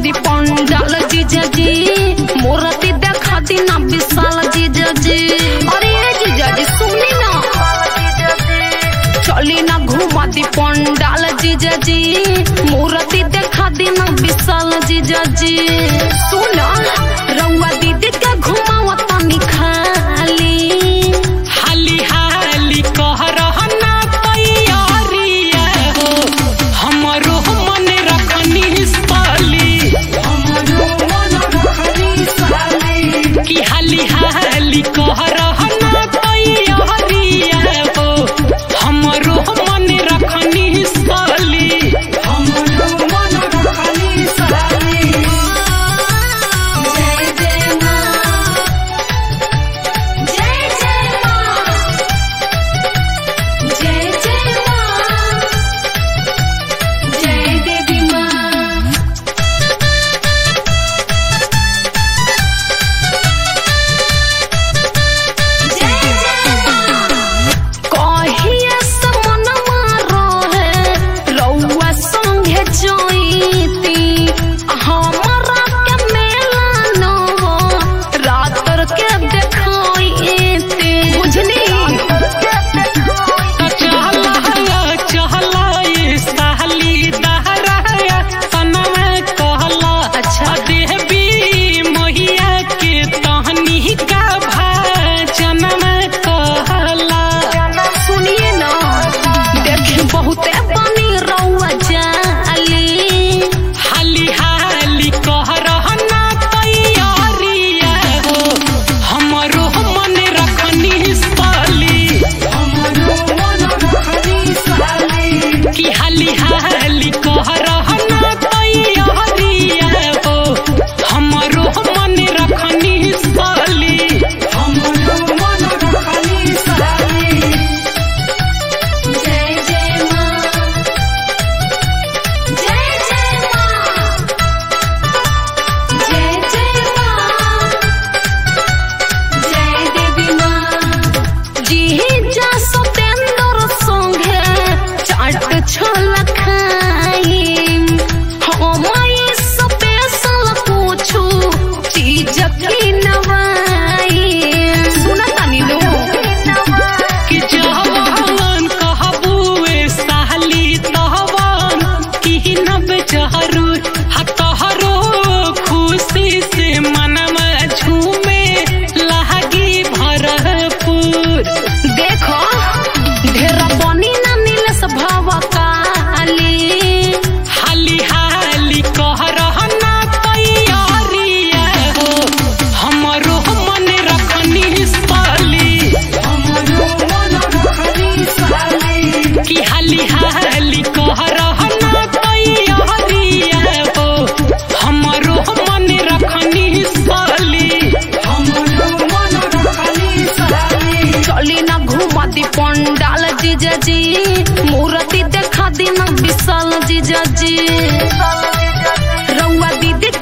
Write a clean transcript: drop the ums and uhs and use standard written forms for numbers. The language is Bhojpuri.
दी पंडाल जीजा जी, मूर्ति देखा दी ना विशाल जीजा जी। अरे जीजा जी सुनी ना, चली ना घुमा दी पंडाल जीजा जी, मूर्ति देखा दी ना विशाल जीजा जी। सुना रउआ दीदी के घुमावा तनी खाली हाली हाली कह रहना तैयारिया हो, हमरो मन रखनी साली, कि हाली हाली कह रहना तैयारिया हो, हमरो मन रखनी साली। पंडाल जीजा जी, मूर्ति देखा दी ना विशाल जीजा जी। रउआ दीदी